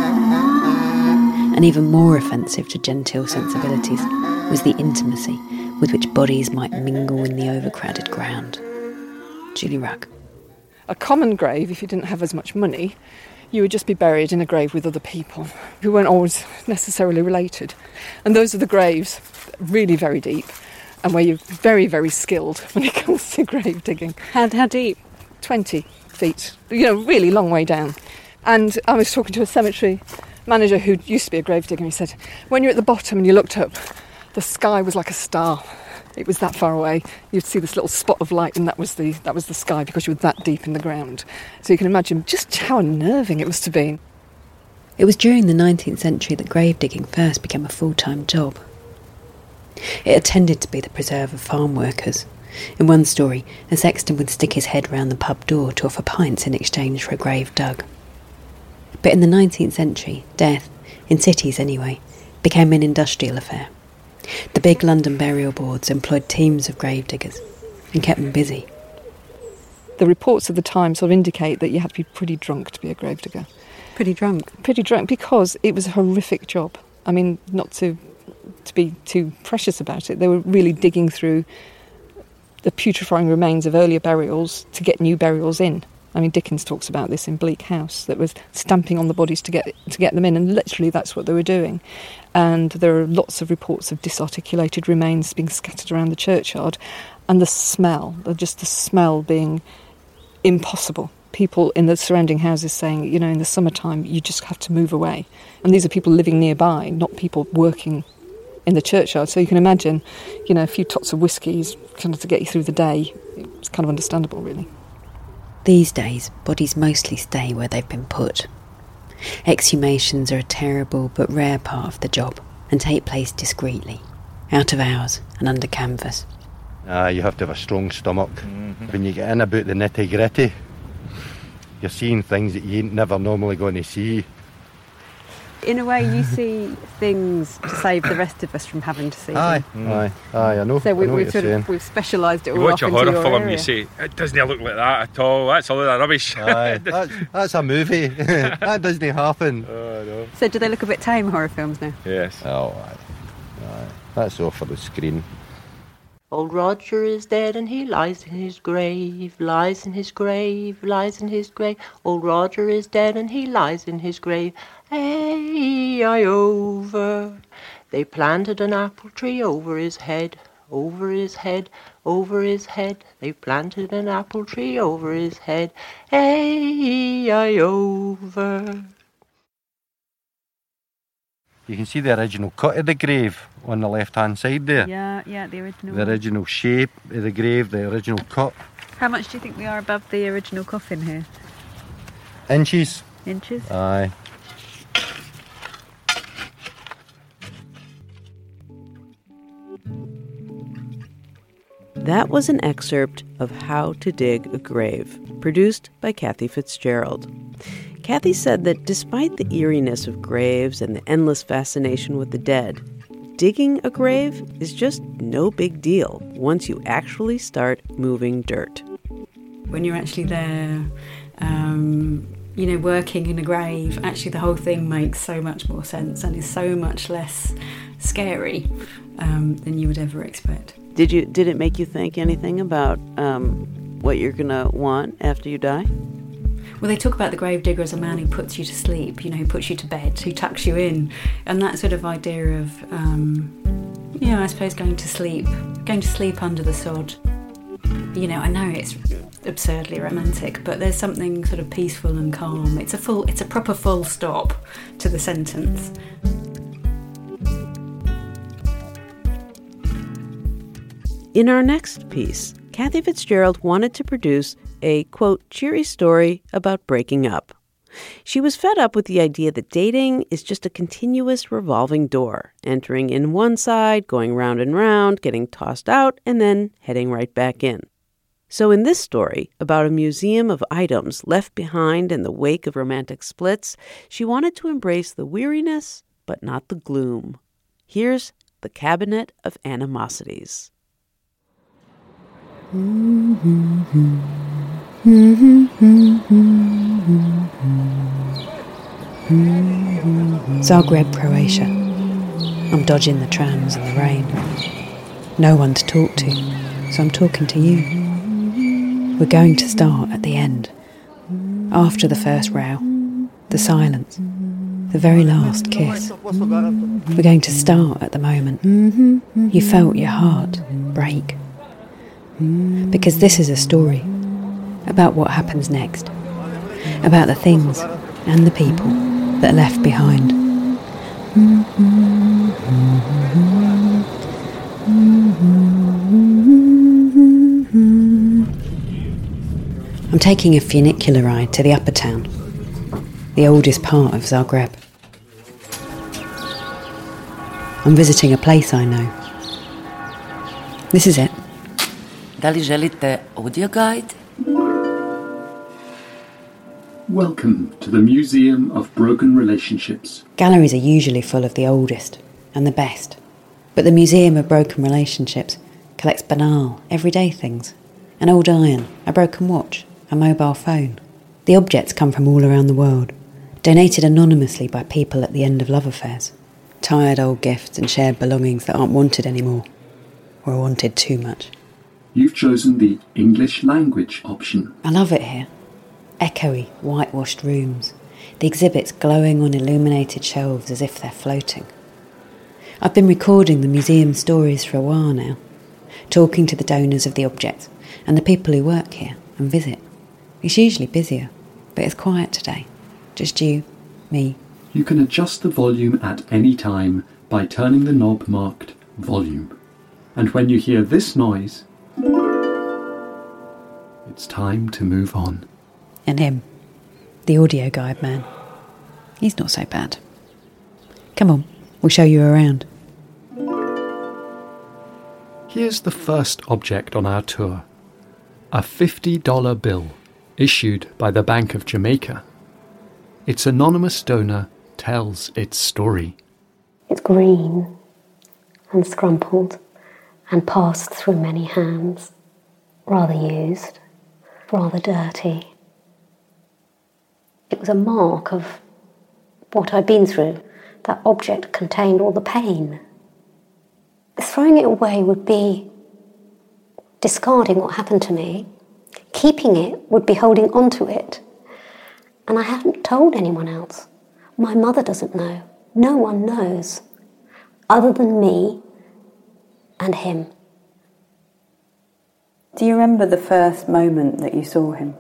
And even more offensive to genteel sensibilities was the intimacy with which bodies might mingle in the overcrowded ground. Julie Rugg. A common grave, if you didn't have as much money, you would just be buried in a grave with other people who weren't always necessarily related. And those are the graves, really very deep, and where you're very, very skilled when it comes to grave digging. How, how deep? twenty feet, you know, really long way down. And I was talking to a cemetery manager who used to be a grave digger, and he said, when you're at the bottom and you looked up, the sky was like a star. It was that far away. You'd see this little spot of light, and that was the that was the sky because you were that deep in the ground. So you can imagine just how unnerving it must have been. It was during the nineteenth century that grave digging first became a full-time job. It had tended to be the preserve of farm workers. In one story, a sexton would stick his head round the pub door to offer pints in exchange for a grave dug. But in the nineteenth century, death, in cities anyway, became an industrial affair. The big London burial boards employed teams of grave diggers and kept them busy. The reports of the time sort of indicate that you had to be pretty drunk to be a grave digger. Pretty drunk? Pretty drunk, because it was a horrific job. I mean, not to to be too precious about it, they were really digging through the putrefying remains of earlier burials to get new burials in. I mean, Dickens talks about this in Bleak House, that was stamping on the bodies to get to get them in, and literally that's what they were doing. And there are lots of reports of disarticulated remains being scattered around the churchyard, and the smell, just the smell being impossible. People in the surrounding houses saying, you know, in the summertime, you just have to move away. And these are people living nearby, not people working in the churchyard. So you can imagine, you know, a few tots of whiskies kind of to get you through the day. It's kind of understandable, really. These days, bodies mostly stay where they've been put. Exhumations are a terrible but rare part of the job, and take place discreetly, out of hours and under canvas. Ah, you have to have a strong stomach. Mm-hmm. When you get in about the nitty-gritty, you're seeing things that you ain't never normally going to see. In a way, you see things to save the rest of us from having to see Aye, them. mm. aye, aye, I know. So we, I know we've what sort you're of saying. we've specialised it all You watch off a into horror your film, area. you say, it doesn't look like that at all, that's a load of rubbish. Aye, that's, that's a movie. That doesn't happen. Oh, no. So do they look a bit tame, horror films now? Yes. Oh, aye. aye. That's all for the screen. Old Roger is dead and he lies in his grave, lies in his grave, lies in his grave. Old Roger is dead and he lies in his grave. Hey, I over. They planted an apple tree over his head, over his head, over his head. They planted an apple tree over his head. Hey, I over. You can see the original cut of the grave on the left-hand side there. Yeah, yeah, the original. The original shape of the grave, the original cut. How much do you think we are above the original coffin here? Inches. Inches? Aye. That was an excerpt of How to Dig a Grave, produced by Kathy Fitzgerald. Kathy said that despite the eeriness of graves and the endless fascination with the dead, digging a grave is just no big deal once you actually start moving dirt. When you're actually there, um, you know, working in a grave, actually the whole thing makes so much more sense and is so much less scary um, than you would ever expect. Did you? Did it make you think anything about um, what you're going to want after you die? Well, they talk about the gravedigger as a man who puts you to sleep, you know, who puts you to bed, who tucks you in. And that sort of idea of, um, you know, I suppose going to sleep, going to sleep under the sod. You know, I know it's absurdly romantic, but there's something sort of peaceful and calm. It's a full, it's a proper full stop to the sentence. In our next piece, Kathy Fitzgerald wanted to produce a, quote, cheery story about breaking up. She was fed up with the idea that dating is just a continuous revolving door, entering in one side, going round and round, getting tossed out, and then heading right back in. So in this story, about a museum of items left behind in the wake of romantic splits, she wanted to embrace the weariness, but not the gloom. Here's The Cabinet of Animosities. Zagreb, Croatia. I'm dodging the trams and the rain. No one to talk to, so I'm talking to you. We're going to start at the end. After the first row, the silence, the very last kiss. We're going to start at the moment. You felt your heart break. Because this is a story about what happens next, about the things and the people that are left behind. I'm taking a funicular ride to the upper town, the oldest part of Zagreb. I'm visiting a place I know. This is it. Da li želite audio guide? Welcome to the Museum of Broken Relationships. Galleries are usually full of the oldest and the best, but the Museum of Broken Relationships collects banal, everyday things. An old iron, a broken watch, a mobile phone. The objects come from all around the world, donated anonymously by people at the end of love affairs. Tired old gifts and shared belongings that aren't wanted anymore, or are wanted too much. You've chosen the English language option. I love it here. Echoey, whitewashed rooms. The exhibits glowing on illuminated shelves as if they're floating. I've been recording the museum stories for a while now, talking to the donors of the objects and the people who work here and visit. It's usually busier, but it's quiet today. Just you, me. You can adjust the volume at any time by turning the knob marked Volume. And when you hear this noise, it's time to move on. And him, the audio guide man. He's not so bad. Come on, We'll show you around. Here's the first object on our tour. A fifty dollar bill issued by the Bank of Jamaica. Its anonymous donor tells its story. It's green and scrumpled and passed through many hands, rather used, rather dirty. It was a mark of what I'd been through. That object contained all the pain. Throwing it away would be discarding what happened to me. Keeping it would be holding on to it. And I hadn't told anyone else. My mother doesn't know. No one knows, other than me and him. Do you remember the first moment that you saw him?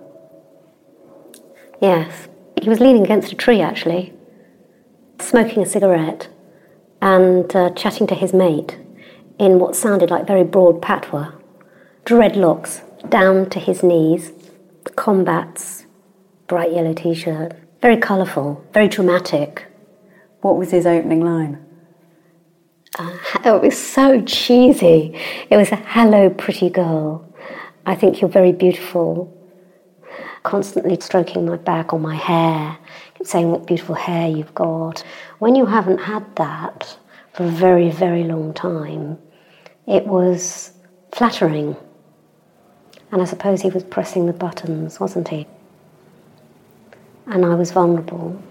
Yes. He was leaning against a tree, actually, smoking a cigarette and uh, chatting to his mate in what sounded like very broad patois. Dreadlocks down to his knees, combats, bright yellow T-shirt, very colourful, very dramatic. What was his opening line? Uh, it was so cheesy. It was a hello, pretty girl. I think you're very beautiful. Constantly stroking my back or my hair, kept saying what beautiful hair you've got. When you haven't had that for a very, very long time, it was flattering. And I suppose he was pressing the buttons, wasn't he? And I was vulnerable.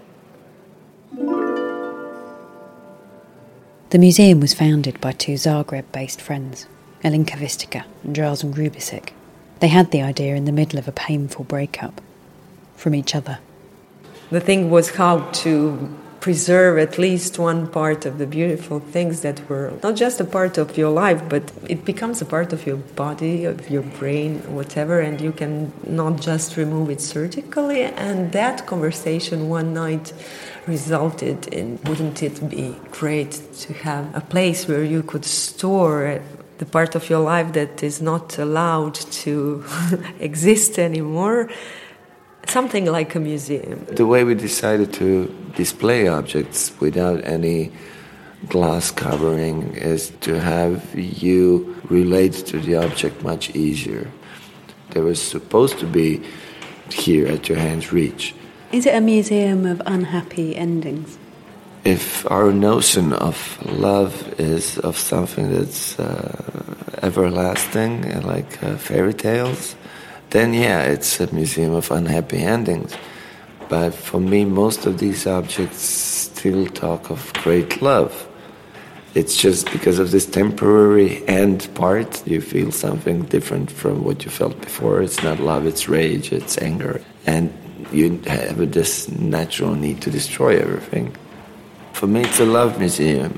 The museum was founded by two Zagreb-based friends, Elinka Vistica and Drazen Grubisic. They had the idea in the middle of a painful breakup from each other. The thing was how to preserve at least one part of the beautiful things that were not just a part of your life, but it becomes a part of your body, of your brain, whatever, and you can not just remove it surgically. And that conversation one night resulted in, wouldn't it be great to have a place where you could store the part of your life that is not allowed to exist anymore? Something like a museum. The way we decided to display objects without any glass covering is to have you relate to the object much easier. They were supposed to be here at your hand's reach. Is it a museum of unhappy endings? If our notion of love is of something that's uh, everlasting, like uh, fairy tales, then yeah, it's a museum of unhappy endings. But for me, most of these objects still talk of great love. It's just because of this temporary end part, you feel something different from what you felt before. It's not love, it's rage, it's anger. And you have this natural need to destroy everything. For me, it's a love museum.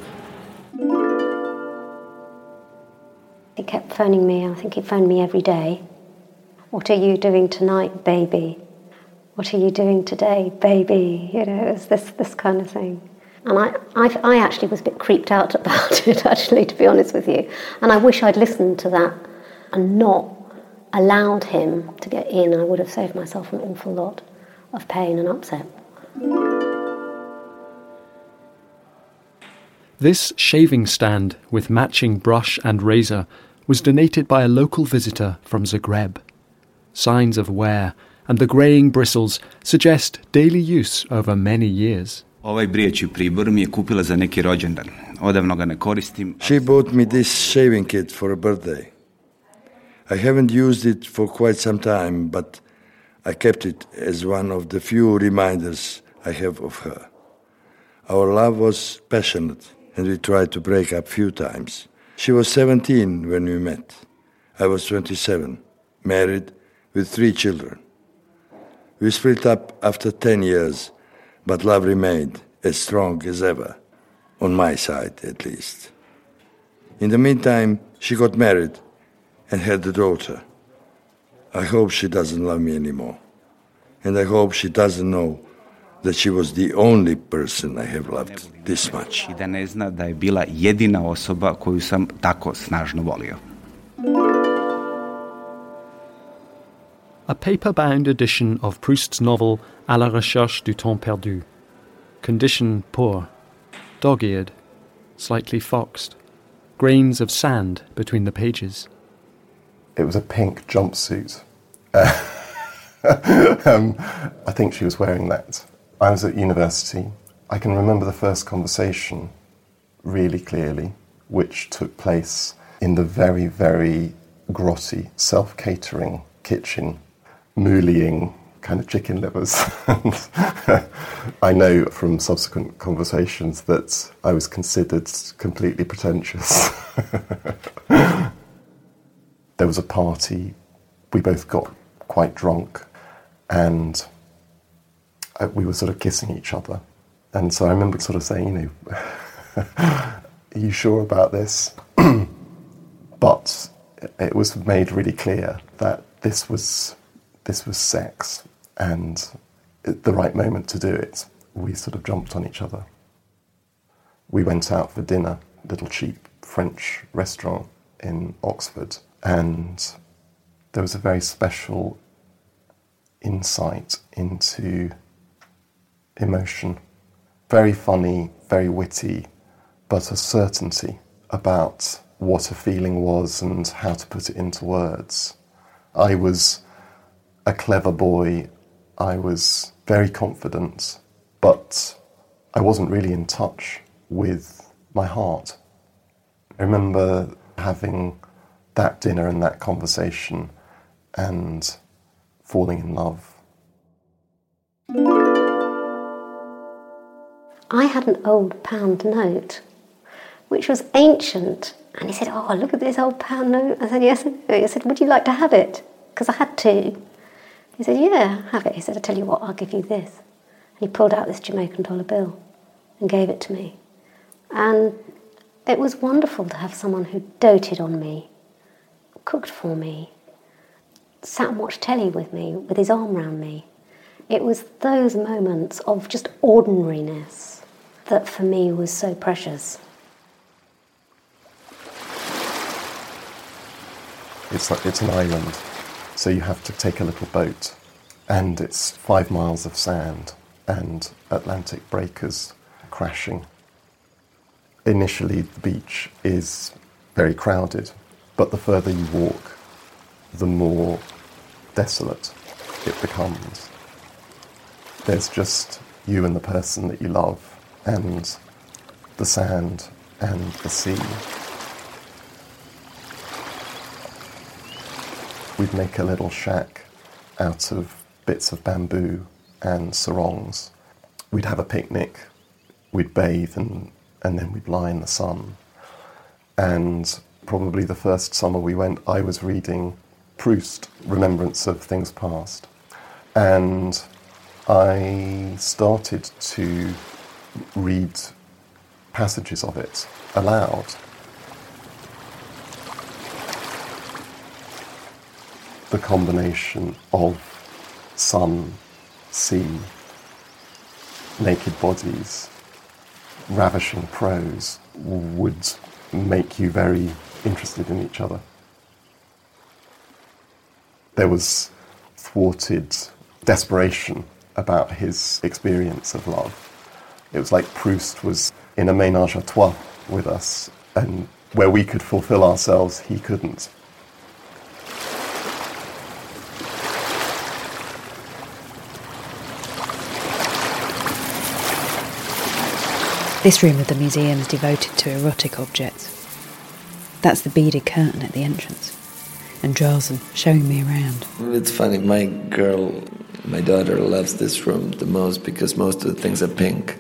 He kept phoning me. I think he phoned me every day. What are you doing tonight, baby? What are you doing today, baby? You know, it was this, this kind of thing. And I, I, I actually was a bit creeped out about it, actually, to be honest with you. And I wish I'd listened to that and not allowed him to get in. I would have saved myself an awful lot of pain and upset. This shaving stand with matching brush and razor was donated by a local visitor from Zagreb. Signs of wear and the greying bristles suggest daily use over many years. Ovaj brijeći pribor mi je kupila za neki rođendan. Odavno ga ne koristim. She bought me this shaving kit for a birthday. I haven't used it for quite some time, but I kept it as one of the few reminders I have of her. Our love was passionate, and we tried to break up few times. She was seventeen when we met. I was twenty-seven, married with three children. We split up after ten years, but love remained as strong as ever, on my side at least. In the meantime, she got married and had a daughter. I hope she doesn't love me anymore, and I hope she doesn't know that she was the only person I have loved this much. I da ne zna da je bila jedina osoba koju sam tako snažno volio. A paper-bound edition of Proust's novel À la recherche du temps perdu. Condition poor, dog-eared, slightly foxed, grains of sand between the pages. It was a pink jumpsuit. Uh, um, I think she was wearing that. I was at university. I can remember the first conversation really clearly, which took place in the very, very grotty, self-catering kitchen, mooleying kind of chicken livers. I know from subsequent conversations that I was considered completely pretentious. There was a party, we both got quite drunk, and we were sort of kissing each other. And so I remember sort of saying, you know, are you sure about this? But it was made really clear that this was this was sex, and at the right moment to do it, we sort of jumped on each other. We went out for dinner, a little cheap French restaurant in Oxford, and there was a very special insight into emotion. Very funny, very witty, but a certainty about what a feeling was and how to put it into words. I was a clever boy, I was very confident, but I wasn't really in touch with my heart. I remember having that dinner and that conversation and falling in love. I had an old pound note, which was ancient, and he said, oh, look at this old pound note. I said, yes. He said, would you like to have it? Because I had two. He said, yeah, have it. He said, I tell you what, I'll give you this. And he pulled out this Jamaican dollar bill and gave it to me. And it was wonderful to have someone who doted on me, cooked for me, sat and watched telly with me, with his arm round me. It was those moments of just ordinariness that for me was so precious. It's like it's an island, so you have to take a little boat, and it's five miles of sand and Atlantic breakers crashing. Initially, the beach is very crowded, but the further you walk, the more desolate it becomes. There's just you and the person that you love, and the sand and the sea. We'd make a little shack out of bits of bamboo and sarongs. We'd have a picnic, we'd bathe, and, and then we'd lie in the sun. And probably the first summer we went, I was reading Proust, Remembrance of Things Past. And I started to read passages of it aloud. The combination of sun, sea, naked bodies, ravishing prose would make you very interested in each other. There was thwarted desperation about his experience of love. It was like Proust was in a ménage à trois with us, and where we could fulfill ourselves, he couldn't. This room of the museum is devoted to erotic objects. That's the beaded curtain at the entrance, and Jarzen showing me around. It's funny, my girl, my daughter loves this room the most because most of the things are pink.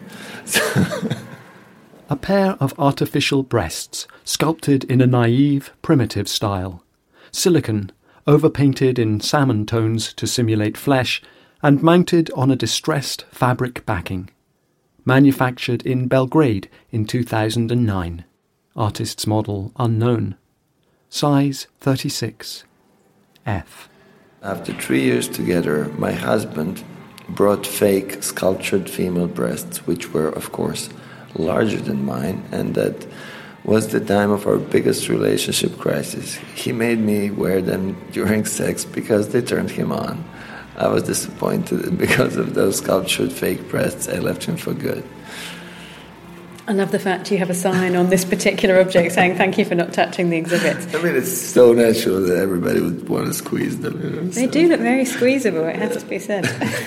A pair of artificial breasts, sculpted in a naive, primitive style. Silicon, overpainted in salmon tones to simulate flesh, and mounted on a distressed fabric backing. Manufactured in Belgrade in two thousand nine. Artist's model unknown. Size thirty-six. F. After three years together, my husband brought fake sculptured female breasts, which were, of course, larger than mine, and that was the time of our biggest relationship crisis. He made me wear them during sex because they turned him on. I was disappointed, and because of those sculptured fake breasts, I left him for good. I love the fact you have a sign on this particular object saying thank you for not touching the exhibits. I mean, it's so natural that everybody would want to squeeze them. You know, they so. do look very squeezable, it has to be said.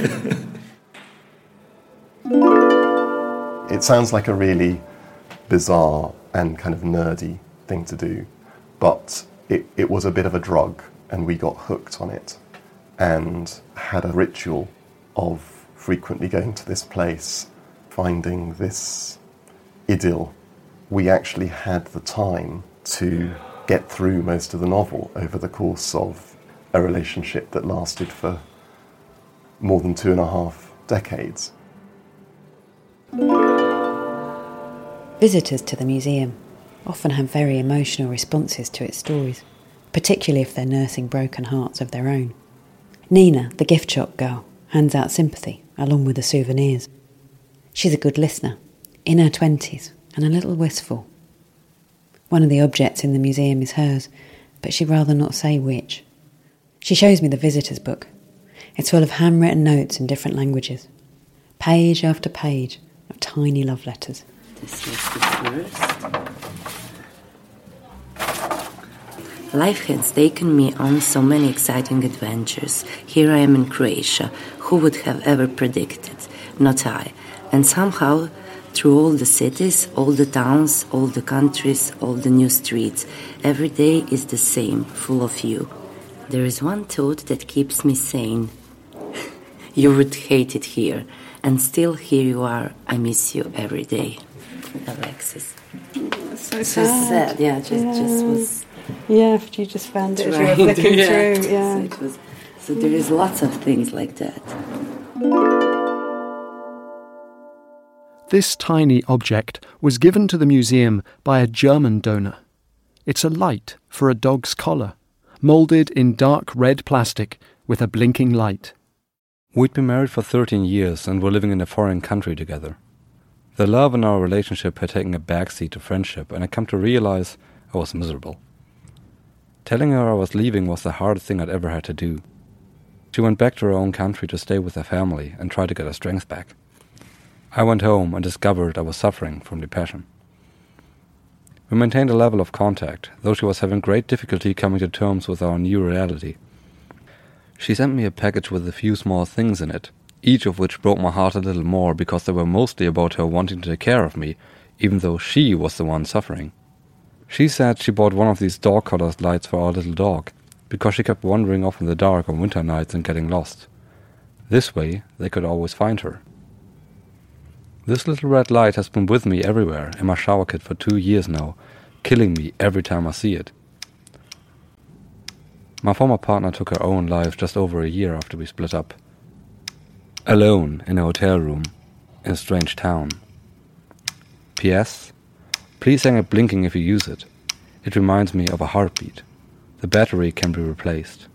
It sounds like a really bizarre and kind of nerdy thing to do, but it, it was a bit of a drug, and we got hooked on it and had a ritual of frequently going to this place, finding this idyll. We actually had the time to get through most of the novel over the course of a relationship that lasted for more than two and a half decades. Visitors to the museum often have very emotional responses to its stories, particularly if they're nursing broken hearts of their own. Nina, the gift shop girl, hands out sympathy along with the souvenirs. She's a good listener, in her twenties, and a little wistful. One of the objects in the museum is hers, but she'd rather not say which. She shows me the visitor's book. It's full of handwritten notes in different languages. Page after page of tiny love letters. This is the first. Life has taken me on so many exciting adventures. Here I am in Croatia. Who would have ever predicted? Not I. And somehow, through all the cities, all the towns, all the countries, all the new streets, every day is the same, full of you. There is one thought that keeps me sane. You would hate it here. And still here you are. I miss you every day. Alexis. So sad. So sad, yeah, just, yeah. just was... Yeah, you just found it as you were Right. flicking Yeah. through, yeah. So, it was, so there is lots of things like that. This tiny object was given to the museum by a German donor. It's a light for a dog's collar, moulded in dark red plastic with a blinking light. We'd been married for thirteen years and were living in a foreign country together. The love in our relationship had taken a backseat to friendship, and I come to realize I was miserable. Telling her I was leaving was the hardest thing I'd ever had to do. She went back to her own country to stay with her family and try to get her strength back. I went home and discovered I was suffering from depression. We maintained a level of contact, though she was having great difficulty coming to terms with our new reality. She sent me a package with a few small things in it, each of which broke my heart a little more because they were mostly about her wanting to take care of me, even though she was the one suffering. She said she bought one of these dog-collared lights for our little dog, because she kept wandering off in the dark on winter nights and getting lost. This way, they could always find her. This little red light has been with me everywhere in my shower kit for two years now, killing me every time I see it. My former partner took her own life just over a year after we split up. Alone in a hotel room, in a strange town. P S. Please hang it blinking if you use it. It reminds me of a heartbeat. The battery can be replaced.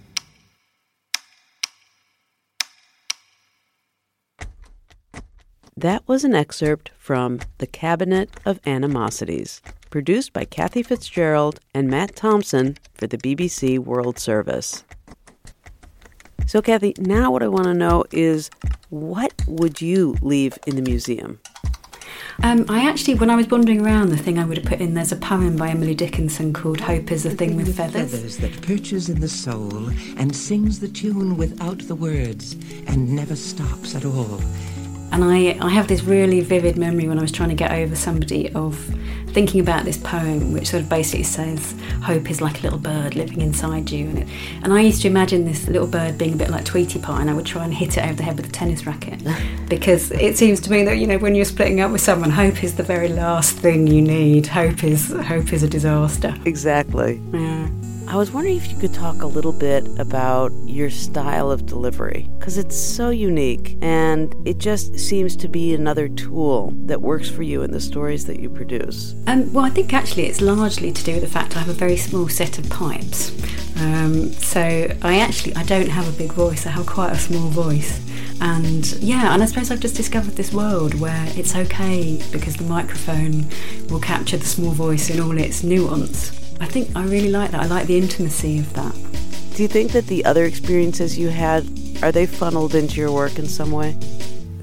That was an excerpt from The Cabinet of Animosities, produced by Kathy Fitzgerald and Matt Thompson for the B B C World Service. So, Kathy, now what I want to know is, what would you leave in the museum? Um, I actually, when I was wandering around, the thing I would have put in, there's a poem by Emily Dickinson called Hope is a Thing with Feathers. Feathers that perches in the soul and sings the tune without the words and never stops at all. And I, I have this really vivid memory when I was trying to get over somebody of thinking about this poem, which sort of basically says hope is like a little bird living inside you. And, it, and I used to imagine this little bird being a bit like Tweety Pie, and I would try and hit it over the head with a tennis racket. Because it seems to me that, you know, when you're splitting up with someone, hope is the very last thing you need. Hope is hope is a disaster. Exactly. Yeah. I was wondering if you could talk a little bit about your style of delivery, because it's so unique, and it just seems to be another tool that works for you in the stories that you produce. Um, well, I think actually it's largely to do with the fact I have a very small set of pipes. Um, so I actually, I don't have a big voice, I have quite a small voice. And yeah, and I suppose I've just discovered this world where it's okay because the microphone will capture the small voice in all its nuance. I think I really like that. I like the intimacy of that. Do you think that the other experiences you had, are they funneled into your work in some way?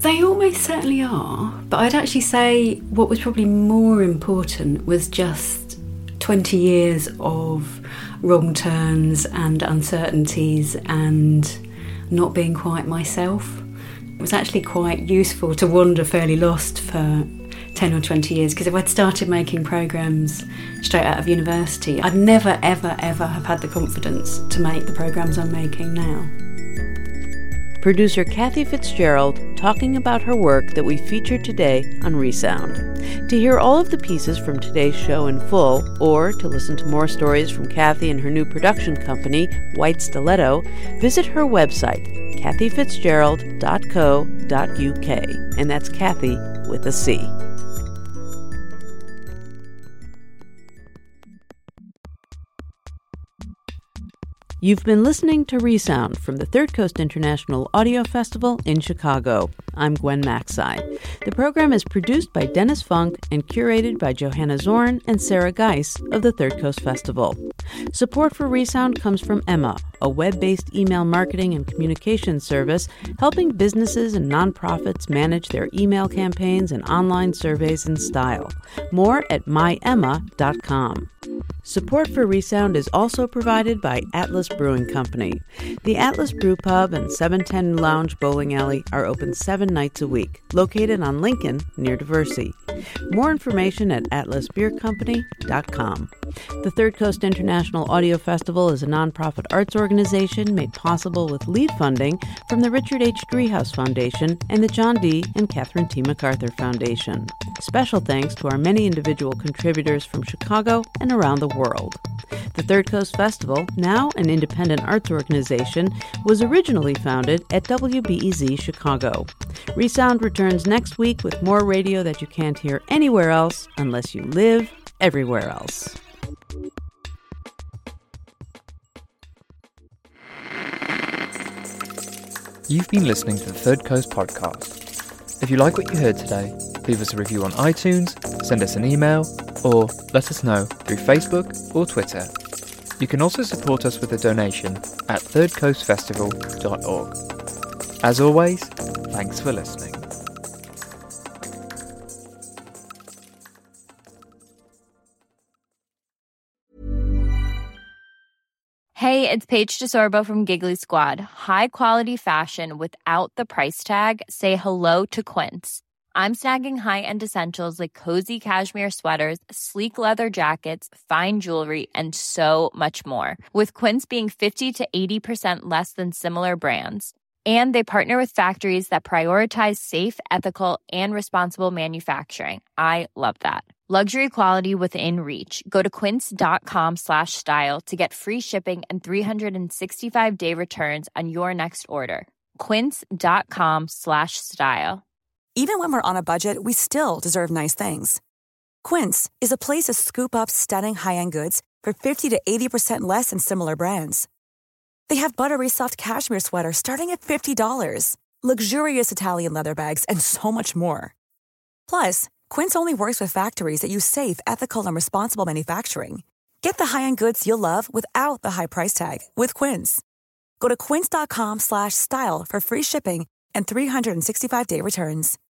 They almost certainly are, but I'd actually say what was probably more important was just twenty years of wrong turns and uncertainties and not being quite myself. It was actually quite useful to wander fairly lost for ten or twenty years, because if I'd started making programmes straight out of university, I'd never, ever, ever have had the confidence to make the programmes I'm making now. Producer Kathy Fitzgerald talking about her work that we featured today on Resound. To hear all of the pieces from today's show in full, or to listen to more stories from Kathy and her new production company, White Stiletto, visit her website, kathy fitzgerald dot co dot u k, and that's Kathy with a C. You've been listening to Resound from the Third Coast International Audio Festival in Chicago. I'm Gwen Macsai. The program is produced by Dennis Funk and curated by Johanna Zorn and Sarah Geis of the Third Coast Festival. Support for Resound comes from Emma, a web-based email marketing and communications service helping businesses and nonprofits manage their email campaigns and online surveys in style. More at my emma dot com. Support for Resound is also provided by Atlas Brewing Company. The Atlas Brew Pub and seven ten Lounge Bowling Alley are open seven nights a week, located on Lincoln near Diversey. More information at atlas beer company dot com. The Third Coast International Audio Festival is a nonprofit arts organization made possible with lead funding from the Richard H. Driehaus Foundation and the John D. and Catherine T. MacArthur Foundation. Special thanks to our many individual contributors from Chicago and around the world. The Third Coast Festival, now an independent arts organization, was originally founded at W B E Z Chicago. Resound returns next week with more radio that you can't hear anywhere else unless you live everywhere else. You've been listening to the Third Coast Podcast. If you like what you heard today, leave us a review on iTunes, send us an email, or let us know through Facebook or Twitter. You can also support us with a donation at third coast festival dot org. As always, thanks for listening. Hey, it's Paige DeSorbo from Giggly Squad. High quality fashion without the price tag. Say hello to Quince. I'm snagging high-end essentials like cozy cashmere sweaters, sleek leather jackets, fine jewelry, and so much more. With Quince being fifty to eighty percent less than similar brands. And they partner with factories that prioritize safe, ethical, and responsible manufacturing. I love that. Luxury quality within reach. Go to quince.com slash style to get free shipping and three sixty-five day returns on your next order. Quince.com slash style. Even when we're on a budget, we still deserve nice things. Quince is a place to scoop up stunning high-end goods for fifty to eighty percent less than similar brands. They have buttery soft cashmere sweaters starting at fifty dollars, luxurious Italian leather bags, and so much more. Plus, Quince only works with factories that use safe, ethical, and responsible manufacturing. Get the high-end goods you'll love without the high price tag with Quince. Go to quince.com slash style for free shipping and three sixty-five day returns.